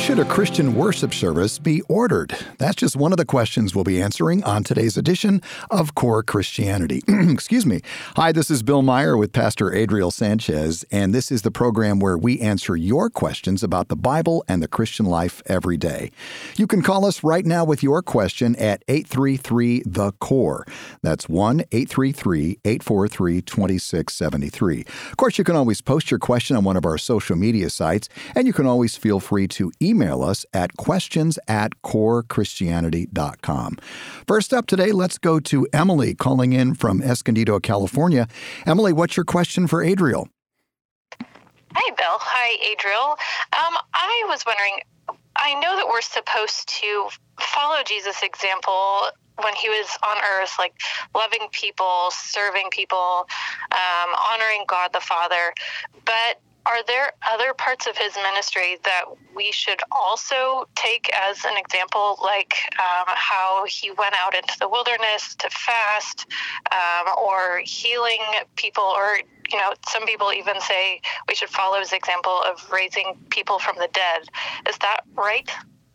should a Christian worship service be ordered? That's just one of the questions we'll be answering on today's edition of Core Christianity. Excuse me. Hi, this is Bill Meyer with Pastor Adriel Sanchez, and this is the program where we answer your questions about the Bible and the Christian life every day. You can call us right now with your question at 833-THE-CORE. That's 1-833-843-2673. Of course, you can always post your question on one of our social media sites, and you can always feel free to email us at questions@corechristianity.com. First up today, let's go to Emily calling in from Escondido, California. Emily, what's your question for Adriel? Hi, Bill. Hi, Adriel. I was wondering, I know that we're supposed to follow Jesus' example when he was on earth, like loving people, serving people, honoring God the Father, but are there other parts of his ministry that we should also take as an example, like how he went out into the wilderness to fast, or healing people, or, you know, some people even say we should follow his example of raising people from the dead. Is that right?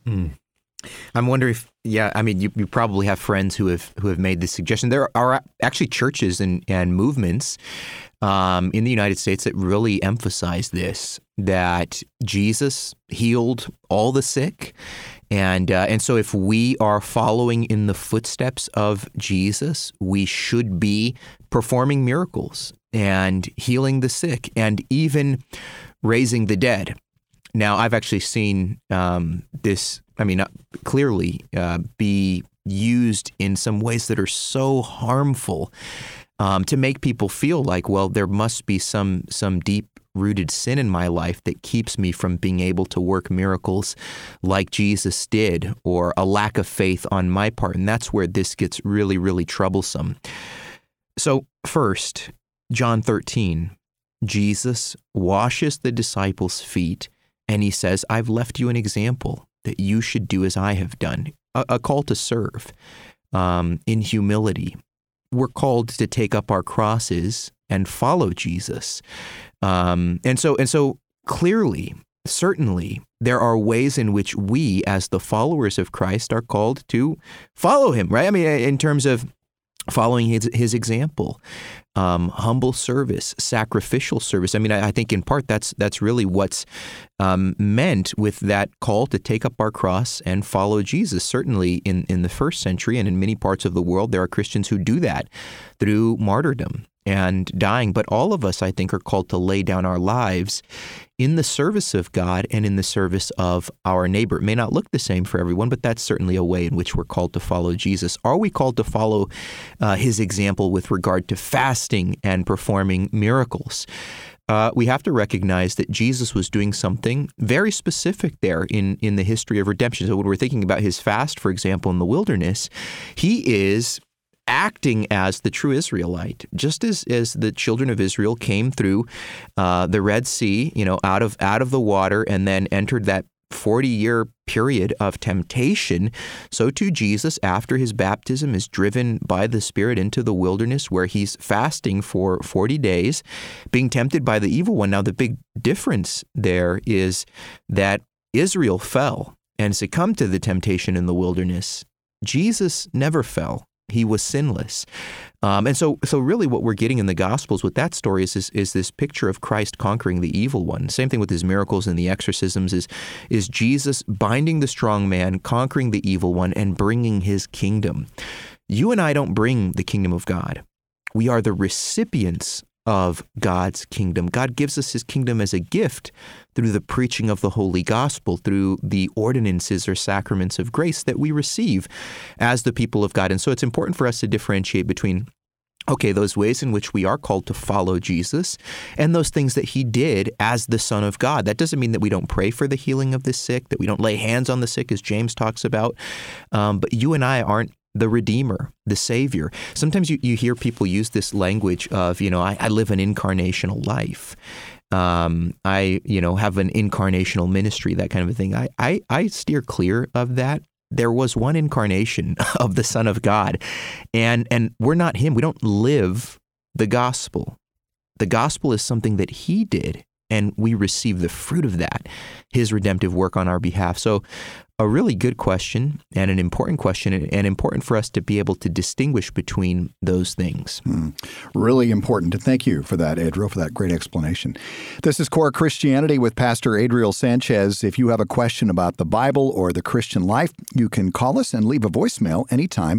I'm wondering if, you probably have friends who have made this suggestion. There are actually churches and movements in the United States that really emphasize this, that Jesus healed all the sick. And so if we are following in the footsteps of Jesus, we should be performing miracles and healing the sick and even raising the dead. Now, I've actually seen this, clearly be used in some ways that are so harmful to make people feel like, well, there must be some deep-rooted sin in my life that keeps me from being able to work miracles like Jesus did, or a lack of faith on my part. And that's where this gets really, really troublesome. So first, John 13, Jesus washes the disciples' feet, and he says, I've left you an example that you should do as I have done, a call to serve in humility. We're called to take up our crosses and follow Jesus. And so clearly, certainly, there are ways in which we, as the followers of Christ, are called to follow him, right? In terms of following his example, humble service, sacrificial service. I think in part that's really what's meant with that call to take up our cross and follow Jesus. Certainly in the first century and in many parts of the world, there are Christians who do that through martyrdom and dying. But all of us, I think, are called to lay down our lives in the service of God and in the service of our neighbor. It may not look the same for everyone, but that's certainly a way in which we're called to follow Jesus. Are we called to follow his example with regard to fasting and performing miracles? We have to recognize that Jesus was doing something very specific there in the history of redemption. So when we're thinking about his fast, for example, in the wilderness, he is acting as the true Israelite, just as the children of Israel came through the Red Sea, out of the water, and then entered that 40-year period of temptation. So too Jesus, after his baptism, is driven by the Spirit into the wilderness, where he's fasting for 40 days, being tempted by the evil one. Now, the big difference there is that Israel fell and succumbed to the temptation in the wilderness. Jesus never fell. He was sinless. And so really what we're getting in the Gospels with that story is this picture of Christ conquering the evil one. Same thing with his miracles and the exorcisms is Jesus binding the strong man, conquering the evil one, and bringing his kingdom. You and I don't bring the kingdom of God. We are the recipients of God's kingdom. God gives us his kingdom as a gift through the preaching of the Holy Gospel, through the ordinances or sacraments of grace that we receive as the people of God. And so it's important for us to differentiate between, those ways in which we are called to follow Jesus and those things that he did as the Son of God. That doesn't mean that we don't pray for the healing of the sick, that we don't lay hands on the sick, as James talks about. But you and I aren't the Redeemer, the Savior. Sometimes you hear people use this language of, I live an incarnational life. I have an incarnational ministry, that kind of a thing. I steer clear of that. There was one incarnation of the Son of God, and we're not him. We don't live the gospel. The gospel is something that he did, and we receive the fruit of that, his redemptive work on our behalf. So a really good question and an important question, and important for us to be able to distinguish between those things. Really important. And thank you for that, Adriel, for that great explanation. This is Core Christianity with Pastor Adriel Sanchez. If you have a question about the Bible or the Christian life, you can call us and leave a voicemail anytime,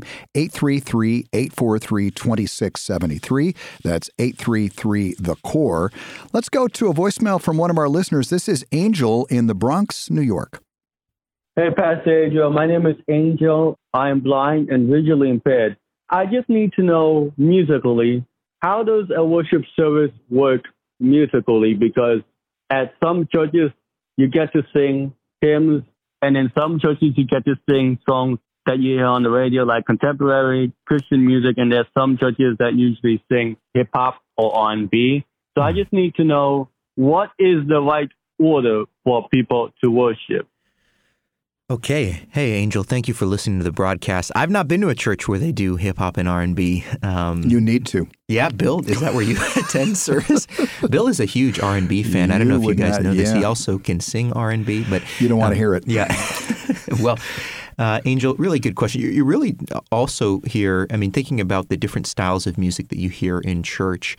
833-843-2673. That's 833-THE-CORE. Let's go to a voicemail from one of our listeners. This is Angel in the Bronx, New York. Hey, Pastor Adriel. My name is Angel. I am blind and visually impaired. I just need to know musically, how does a worship service work musically? Because at some churches, you get to sing hymns, and in some churches, you get to sing songs that you hear on the radio, like contemporary Christian music, and there's some churches that usually sing hip-hop or R&B. So I just need to know, what is the right order for people to worship? Okay. Hey, Angel, thank you for listening to the broadcast. I've not been to a church where they do hip-hop and R&B. You need to. Yeah, Bill, is that where you attend service? Bill is a huge R&B fan. I don't know if you guys know this. He also can sing R&B, but you don't want to hear it. Yeah. Well, Angel, really good question. You're really also here, thinking about the different styles of music that you hear in church.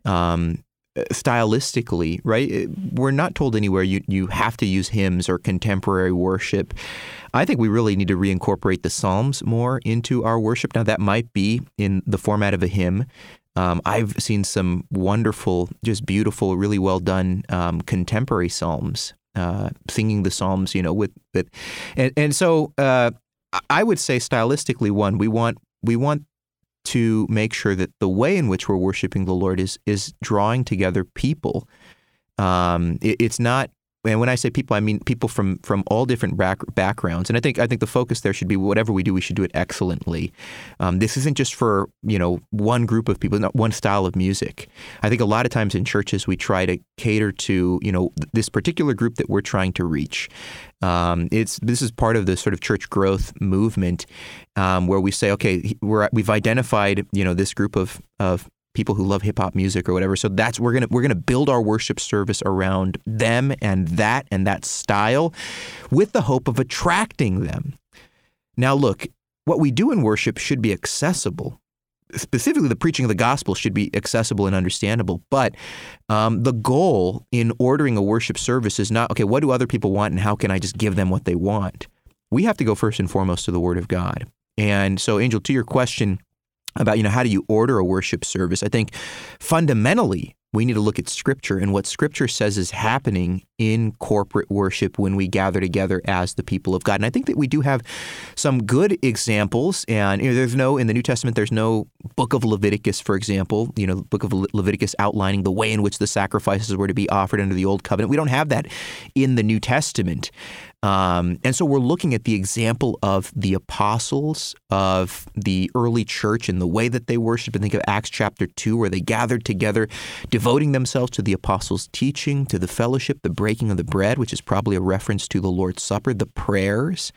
Stylistically, right? We're not told anywhere you have to use hymns or contemporary worship. I think we really need to reincorporate the Psalms more into our worship. Now, that might be in the format of a hymn. I've seen some wonderful, just beautiful, really well done contemporary Psalms, singing the Psalms, with and so I would say stylistically, one, we want to make sure that the way in which we're worshiping the Lord is drawing together people. It's not, and when I say people, I mean people from all different backgrounds. And I think the focus there should be, whatever we do, we should do it excellently. This isn't just for one group of people, not one style of music. I think a lot of times in churches we try to cater to this particular group that we're trying to reach. This is part of the sort of church growth movement, where we say, okay, we've identified this group of people who love hip hop music or whatever. So we're gonna build our worship service around them and that style, with the hope of attracting them. Now, look, what we do in worship should be accessible. Specifically, the preaching of the gospel should be accessible and understandable. But the goal in ordering a worship service is not, okay, what do other people want and how can I just give them what they want? We have to go first and foremost to the Word of God. And so, Angel, to your question about, how do you order a worship service, I think fundamentally we need to look at Scripture and what Scripture says is happening in corporate worship when we gather together as the people of God. And I think that we do have some good examples. And there's no, in the New Testament, there's no book of Leviticus, for example, the book of Leviticus outlining the way in which the sacrifices were to be offered under the Old Covenant. We don't have that in the New Testament. And so we're looking at the example of the apostles, of the early church and the way that they worshiped. And think of Acts chapter 2, where they gathered together, devoting themselves to the apostles' teaching, to the fellowship, the breaking of the bread, which is probably a reference to the Lord's Supper, the prayers.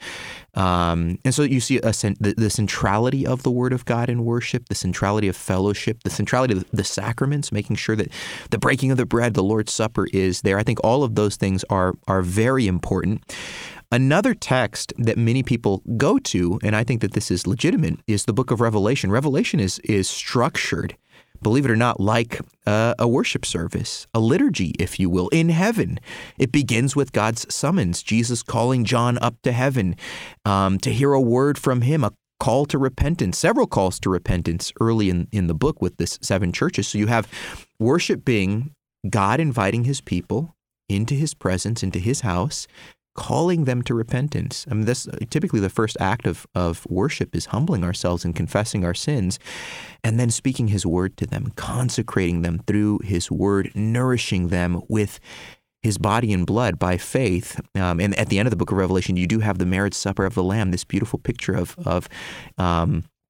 And so you see the centrality of the Word of God in worship, the centrality of fellowship, the centrality of the sacraments, making sure that the breaking of the bread, the Lord's Supper is there. I think all of those things are very important. Another text that many people go to, and I think that this is legitimate, is the book of Revelation. Revelation is structured, believe it or not, like a worship service, a liturgy, if you will, in heaven. It begins with God's summons, Jesus calling John up to heaven to hear a word from him, a call to repentance, several calls to repentance early in the book with this 7 churches. So you have worship being God inviting his people into his presence, into his house, calling them to repentance. This typically the first act of worship is humbling ourselves and confessing our sins, and then speaking his word to them, consecrating them through his word, nourishing them with his body and blood by faith. And at the end of the book of Revelation, you do have the marriage supper of the Lamb, this beautiful picture of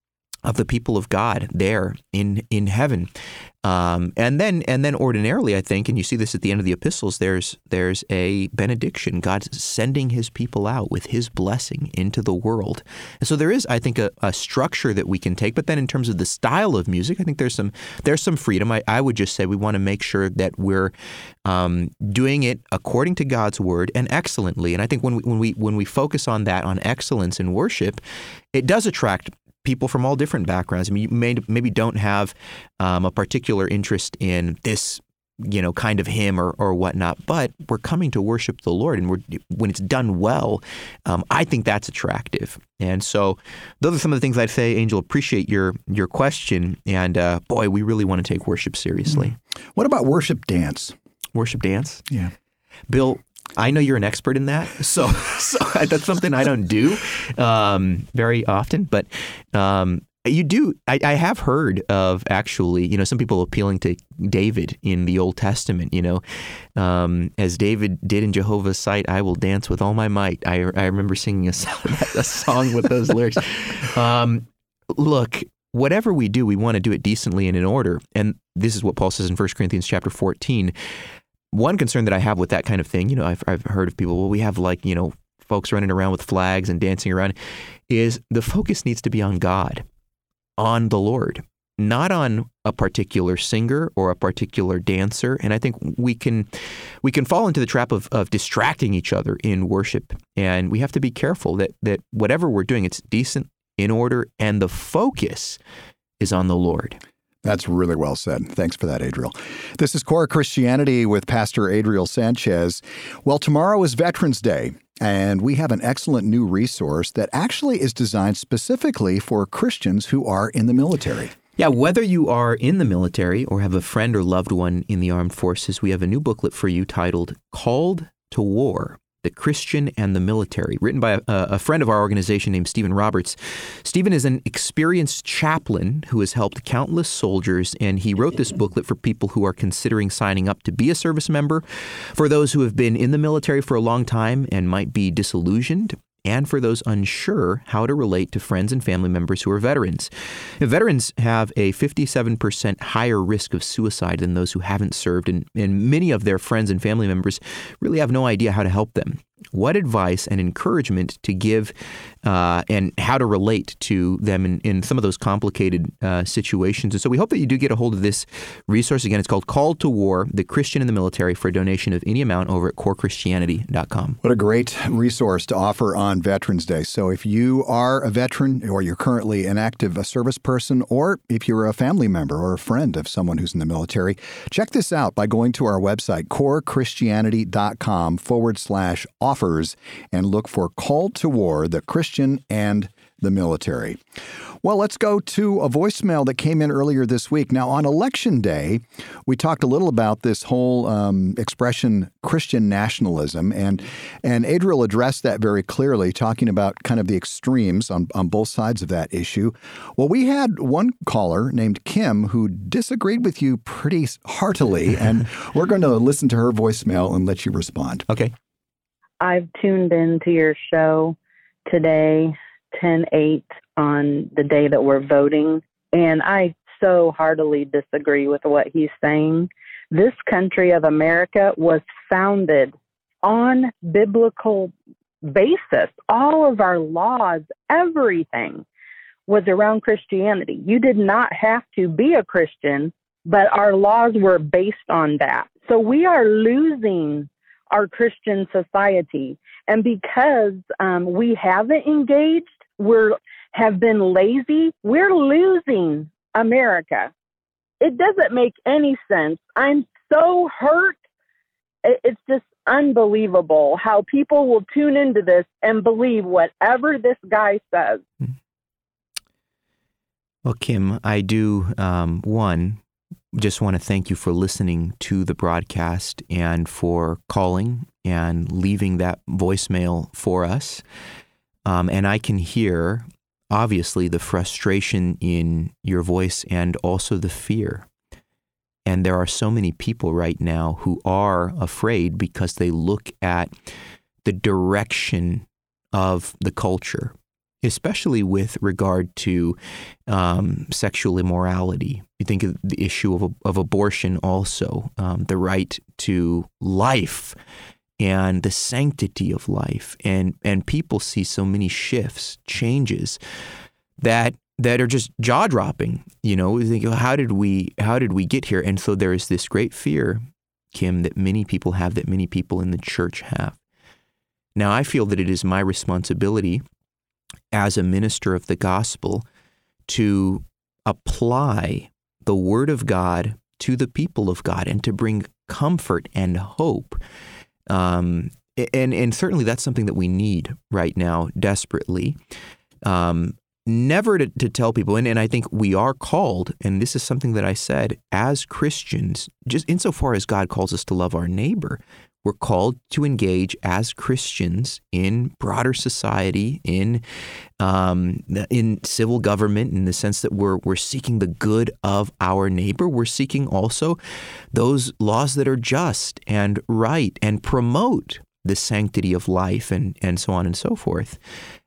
of the people of God there in heaven. And then ordinarily, I think, and you see this at the end of the epistles, there's a benediction. God's sending his people out with his blessing into the world. And so there is, I think, a structure that we can take. But then in terms of the style of music, I think there's some freedom. I would just say we want to make sure that we're doing it according to God's word and excellently. And I think when we focus on that, on excellence in worship, it does attract people from all different backgrounds. I mean, you maybe don't have a particular interest in this, kind of hymn or whatnot, but we're coming to worship the Lord, and when it's done well, I think that's attractive. And so those are some of the things I'd say. Angel, appreciate your question, and boy, we really want to take worship seriously. What about worship dance? Worship dance? Yeah. Bill, I know you're an expert in that, so that's something I don't do very often. But you do. I have heard of actually, some people appealing to David in the Old Testament. As David did in Jehovah's sight, I will dance with all my might. I remember singing a song with those lyrics. Look, whatever we do, we want to do it decently and in order. And this is what Paul says in 1 Corinthians chapter 14. One concern that I have with that kind of thing, I've heard of people, well, we have folks running around with flags and dancing around, is the focus needs to be on God, on the Lord, not on a particular singer or a particular dancer. And I think we can fall into the trap of distracting each other in worship. And we have to be careful that whatever we're doing, it's decent, in order, and the focus is on the Lord. That's really well said. Thanks for that, Adriel. This is Core Christianity with Pastor Adriel Sanchez. Well, tomorrow is Veterans Day, and we have an excellent new resource that actually is designed specifically for Christians who are in the military. Yeah, whether you are in the military or have a friend or loved one in the armed forces, we have a new booklet for you titled Called to War: The Christian and the Military, written by a friend of our organization named Stephen Roberts. Stephen is an experienced chaplain who has helped countless soldiers, and he wrote this booklet for people who are considering signing up to be a service member, for those who have been in the military for a long time and might be disillusioned, and for those unsure how to relate to friends and family members who are veterans. Now, veterans have a 57% higher risk of suicide than those who haven't served, and many of their friends and family members really have no idea how to help them. What advice and encouragement to give and how to relate to them in some of those complicated situations. And so we hope that you do get a hold of this resource. Again, it's called Called to War: The Christian and the Military, for a donation of any amount over at corechristianity.com. What a great resource to offer on Veterans Day. So if you are a veteran, or you're currently an active service person, or if you're a family member or a friend of someone who's in the military, check this out by going to our website, corechristianity.com/offers, and look for Called to War: The Christian and the Military. Well, let's go to a voicemail that came in earlier this week. Now, on Election Day, we talked a little about this whole expression Christian nationalism, and Adriel addressed that very clearly, talking about kind of the extremes on both sides of that issue. Well, we had one caller named Kim who disagreed with you pretty heartily, and we're going to listen to her voicemail and let you respond. Okay. I've tuned into your show today, 10/8, on the day that we're voting, and I so heartily disagree with what he's saying. This country of America was founded on biblical basis. All of our laws, everything was around Christianity. You did not have to be a Christian, but our laws were based on that. So we are losing our Christian society. And because we haven't engaged, have been lazy, we're losing America. It doesn't make any sense. I'm so hurt. It's just unbelievable how people will tune into this and believe whatever this guy says. Well, Kim, I do, just want to thank you for listening to the broadcast and for calling and leaving that voicemail for us. And I can hear, obviously, the frustration in your voice and also the fear. And there are so many people right now who are afraid because they look at the direction of the culture especially with regard to sexual immorality. You think of the issue of abortion also, the right to life and the sanctity of life. And people see so many shifts, changes that are just jaw-dropping. You know, we think, how did we get here? And so there is this great fear, Kim, that many people have, that many people in the church have. Now, I feel that it is my responsibility as a minister of the gospel to apply the word of God to the people of God and to bring comfort and hope. And certainly that's something that we need right now desperately. Never to tell people, and I think we are called, and this is something that I said, as Christians, just insofar as God calls us to love our neighbor, we're called to engage as Christians in broader society, in civil government, in the sense that we're seeking the good of our neighbor. We're seeking also those laws that are just and right and promote the sanctity of life and so on and so forth.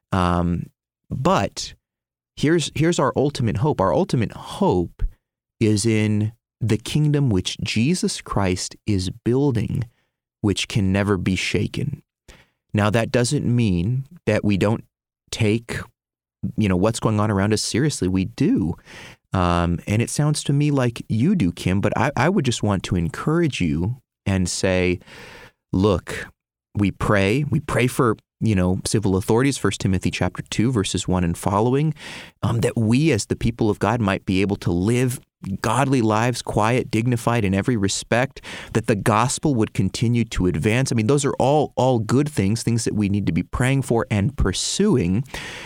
But here's our ultimate hope. Our ultimate hope is in the kingdom which Jesus Christ is building, which can never be shaken. Now, that doesn't mean that we don't take, what's going on around us seriously. We do. And it sounds to me like you do, Kim, but I would just want to encourage you and say, look, we pray for civil authorities, 1 Timothy chapter 2, verses 1 and following, that we as the people of God might be able to live godly lives, quiet, dignified in every respect, that the gospel would continue to advance. I mean, those are all good things that we need to be praying for and pursuing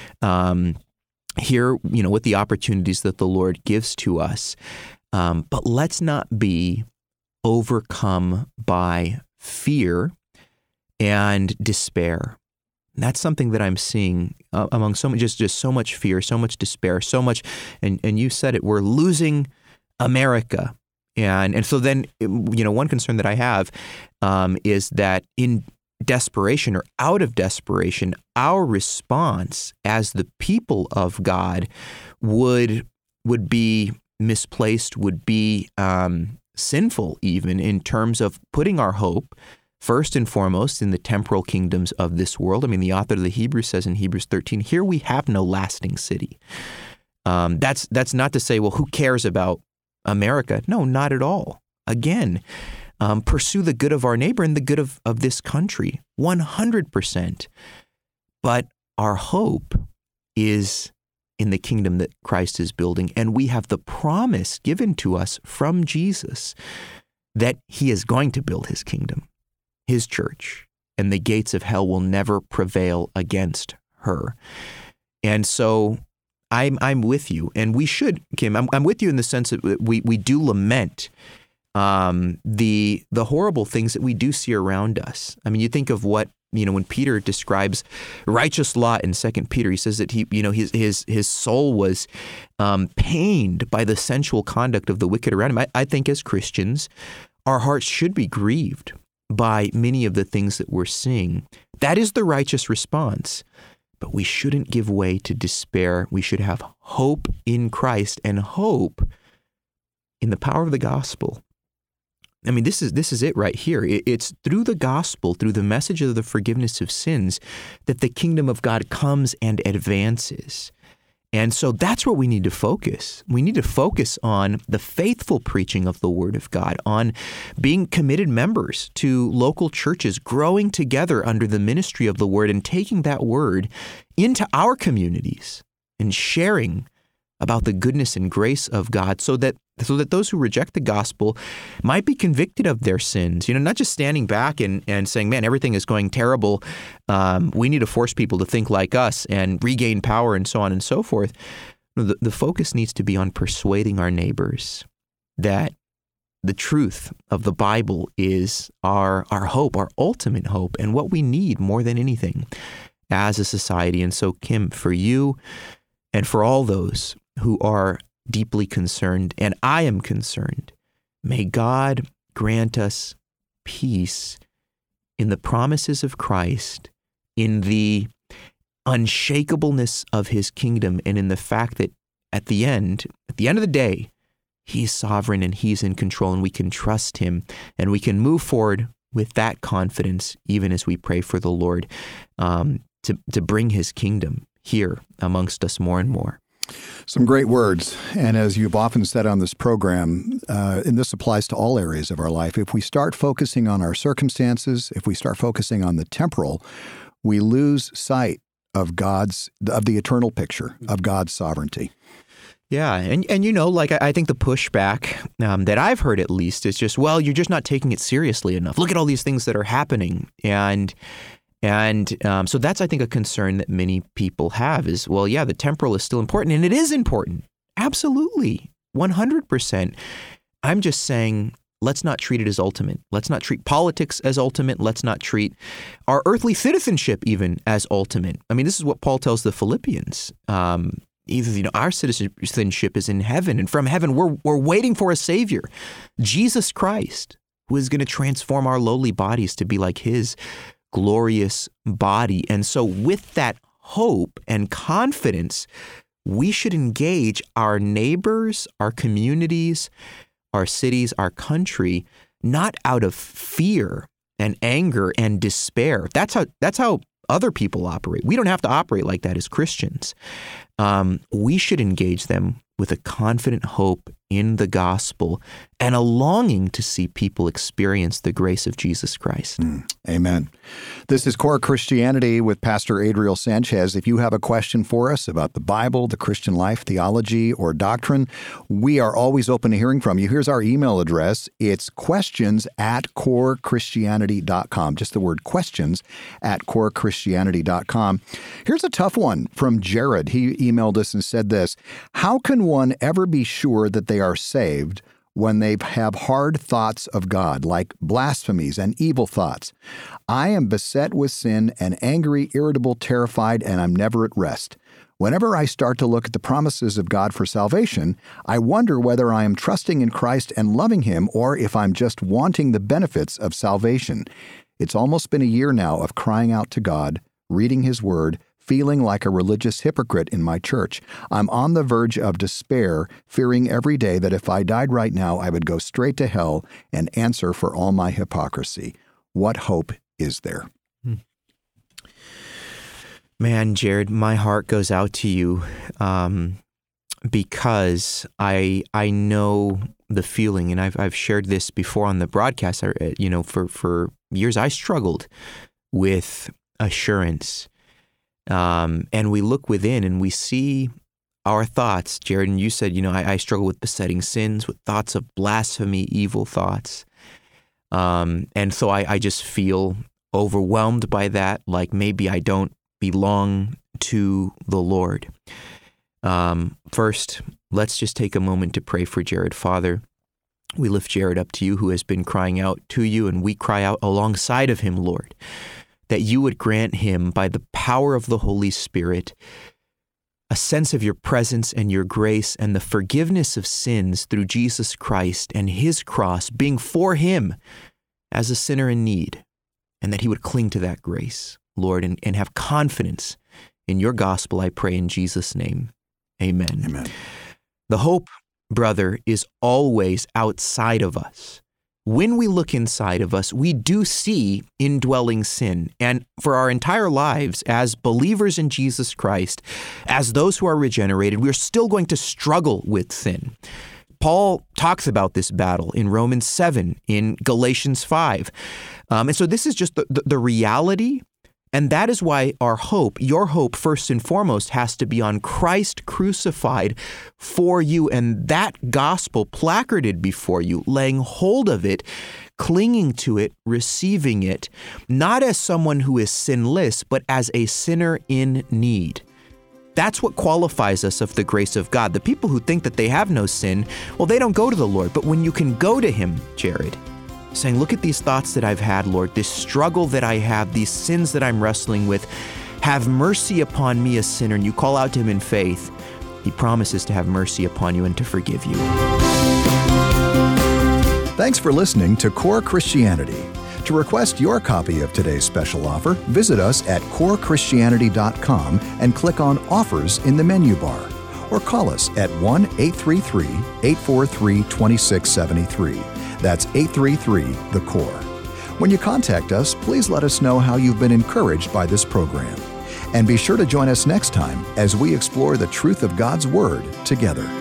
here, with the opportunities that the Lord gives to us. But let's not be overcome by fear and despair. And that's something that I'm seeing among so much, just so much fear, so much despair, so much, and you said it, we're losing America. And so then, one concern that I have is that in desperation or out of desperation, our response as the people of God would be misplaced, would be sinful even, in terms of putting our hope first and foremost in the temporal kingdoms of this world. I mean, the author of the Hebrews says in Hebrews 13, here we have no lasting city. That's not to say, well, who cares about America? No, not at all. Again, pursue the good of our neighbor and the good of this country, 100%. But our hope is in the kingdom that Christ is building, and we have the promise given to us from Jesus that he is going to build his kingdom, his church, and the gates of hell will never prevail against her. And so I'm with you, and we should, Kim, I'm with you in the sense that we do lament the horrible things that we do see around us. I mean, you think of what, when Peter describes righteous Lot in 2 Peter, he says that his soul was pained by the sensual conduct of the wicked around him. I think as Christians, our hearts should be grieved by many of the things that we're seeing. That is the righteous response. But we shouldn't give way to despair. We should have hope in Christ and hope in the power of the gospel. I mean, this is it right here. It's through the gospel, through the message of the forgiveness of sins, that the kingdom of God comes and advances. And so that's where we need to focus. We need to focus on the faithful preaching of the Word of God, on being committed members to local churches, growing together under the ministry of the Word and taking that Word into our communities and sharing about the goodness and grace of God so that those who reject the gospel might be convicted of their sins, not just standing back and saying, man, everything is going terrible. We need to force people to think like us and regain power and so on and so forth. The focus needs to be on persuading our neighbors that the truth of the Bible is our hope, our ultimate hope, and what we need more than anything as a society. And so, Kim, for you and for all those who are deeply concerned, and I am concerned, may God grant us peace in the promises of Christ, in the unshakableness of his kingdom and in the fact that at the end of the day, he's sovereign and he's in control and we can trust him and we can move forward with that confidence even as we pray for the Lord to bring his kingdom here amongst us more and more. Some great words. And as you've often said on this program, and this applies to all areas of our life, if we start focusing on our circumstances, if we start focusing on the temporal, we lose sight of the eternal picture of God's sovereignty. Yeah. And like I think the pushback that I've heard at least is just, well, you're just not taking it seriously enough. Look at all these things that are happening. And so that's, I think, a concern that many people have is, well, yeah, the temporal is still important. And it is important. Absolutely. 100%. I'm just saying, let's not treat it as ultimate. Let's not treat politics as ultimate. Let's not treat our earthly citizenship even as ultimate. I mean, this is what Paul tells the Philippians. Our citizenship is in heaven, and from heaven we're waiting for a Savior, Jesus Christ, who is going to transform our lowly bodies to be like his glorious body. And so with that hope and confidence, we should engage our neighbors, our communities, our cities, our country, not out of fear and anger and despair. That's how other people operate. We don't have to operate like that as Christians. We should engage them with a confident hope in the gospel and a longing to see people experience the grace of Jesus Christ. Amen. This is Core Christianity with Pastor Adriel Sanchez. If you have a question for us about the Bible, the Christian life, theology, or doctrine, we are always open to hearing from you. Here's our email address. It's questions@corechristianity.com. Just the word questions@corechristianity.com. Here's a tough one from Jared. He emailed us and said this: how can one ever be sure that they are saved when they have hard thoughts of God, like blasphemies and evil thoughts? I am beset with sin and angry, irritable, terrified, and I'm never at rest. Whenever I start to look at the promises of God for salvation, I wonder whether I am trusting in Christ and loving him or if I'm just wanting the benefits of salvation. It's almost been a year now of crying out to God, reading his word, feeling like a religious hypocrite in my church. I'm on the verge of despair, fearing every day that if I died right now, I would go straight to hell and answer for all my hypocrisy. What hope is there? Man, Jared, my heart goes out to you because I know the feeling, and I've shared this before on the broadcast. For years I struggled with assurance. And we look within and we see our thoughts. Jared, and you said, I struggle with besetting sins, with thoughts of blasphemy, evil thoughts. And so I just feel overwhelmed by that, like maybe I don't belong to the Lord. First, let's just take a moment to pray for Jared. Father, we lift Jared up to you, who has been crying out to you, and we cry out alongside of him, Lord, that you would grant him, by the power of the Holy Spirit, a sense of your presence and your grace and the forgiveness of sins through Jesus Christ and his cross being for him as a sinner in need, and that he would cling to that grace, Lord, and have confidence in your gospel, I pray in Jesus' name. Amen. Amen. The hope, brother, is always outside of us. When we look inside of us, we do see indwelling sin. And for our entire lives, as believers in Jesus Christ, as those who are regenerated, we're still going to struggle with sin. Paul talks about this battle in Romans 7, in Galatians 5. And so this is just the reality. And that is why our hope, your hope first and foremost, has to be on Christ crucified for you, and that gospel placarded before you, laying hold of it, clinging to it, receiving it, not as someone who is sinless, but as a sinner in need. That's what qualifies us of the grace of God. The people who think that they have no sin, well, they don't go to the Lord. But when you can go to him, Jared, saying, look at these thoughts that I've had, Lord, this struggle that I have, these sins that I'm wrestling with, have mercy upon me, a sinner, and you call out to him in faith, he promises to have mercy upon you and to forgive you. Thanks for listening to Core Christianity. To request your copy of today's special offer, visit us at corechristianity.com and click on Offers in the menu bar. Or call us at 1-833-843-2673. That's 833-THE-CORE. When you contact us, please let us know how you've been encouraged by this program. And be sure to join us next time as we explore the truth of God's Word together.